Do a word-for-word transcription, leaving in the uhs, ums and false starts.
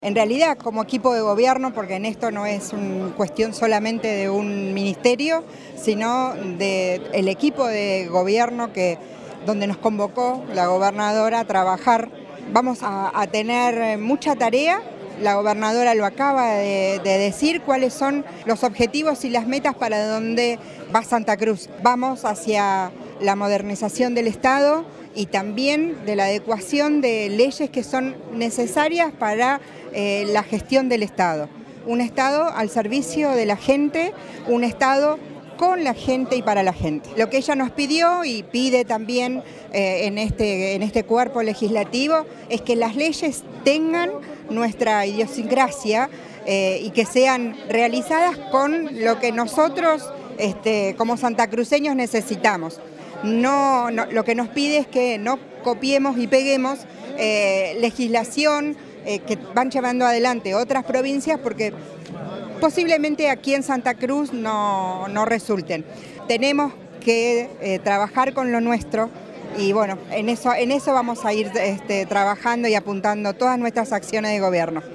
En realidad, como equipo de gobierno, porque en esto no es una cuestión solamente de un ministerio, sino del equipo de gobierno que, donde nos convocó la gobernadora a trabajar, vamos a, a tener mucha tarea. La gobernadora lo acaba de, de decir, cuáles son los objetivos y las metas para donde va Santa Cruz. Vamos hacia la modernización del Estado y también de la adecuación de leyes que son necesarias para eh, la gestión del Estado. Un Estado al servicio de la gente, un Estado con la gente y para la gente. Lo que ella nos pidió y pide también eh, en, este, en este cuerpo legislativo es que las leyes tengan nuestra idiosincrasia eh, y que sean realizadas con lo que nosotros este, como santacruceños necesitamos. No, no, lo que nos pide es que no copiemos y peguemos eh, legislación eh, que van llevando adelante otras provincias porque posiblemente aquí en Santa Cruz no, no resulten. Tenemos que eh, trabajar con lo nuestro y bueno, en eso, en eso vamos a ir este, trabajando y apuntando todas nuestras acciones de gobierno.